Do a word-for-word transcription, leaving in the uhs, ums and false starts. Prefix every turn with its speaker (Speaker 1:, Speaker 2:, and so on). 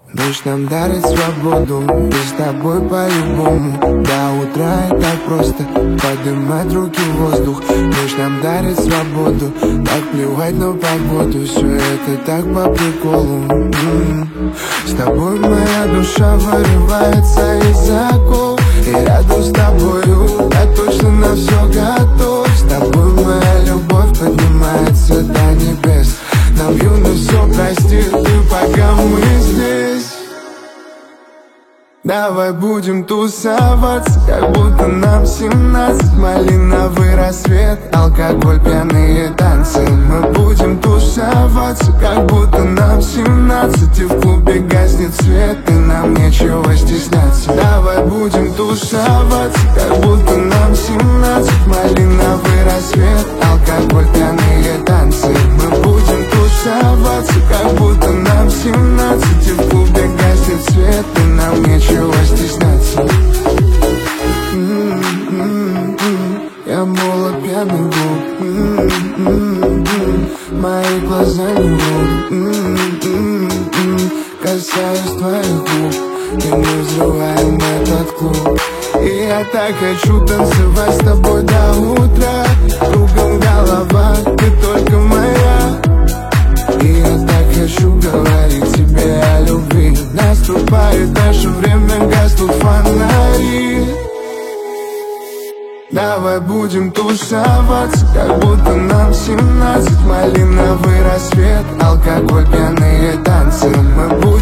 Speaker 1: Дождь нам дарит свободу, и с тобой по-любому. До утра и так просто поднимать руки в воздух. Дождь нам дарит свободу, так плевать на погоду. Все это так по приколу. М-м-м. С тобой моя душа вырывается из оков, и рядом с тобою я точно на все готов. С тобой моя любовь поднимается до небес. Нам юность все простит, и пока мы здесь. Давай будем тусоваться, как будто нам семнадцать. Малиновый рассвет, алкоголь, пьяные танцы. Мы будем тусоваться, как будто нам семнадцать. И в клубе гаснет свет, и нам нечего стесняться. Давай будем тусоваться, как будто нам семнадцать. Малиновый рассвет, алкоголь, пьяные танцы. Мы будем тусоваться, как будто нам семнадцать. И в клубе гаснет свет, и нам нечего стесняться. М-м-м-м. Я молод, пьяный губ. М-м-м-м. Мои глаза не врут. М-м-м-м. Касаюсь твоих губ, и мы взрываем этот клуб. И я так хочу танцевать с тобой до утра. Кругом голова, ты только моя. И я так хочу говорить тебе о любви. Наступает наше время, гаснут фонари. Давай будем тусоваться, как будто нам семнадцать. Малиновый рассвет, алкоголь, пьяные танцы. Мы будем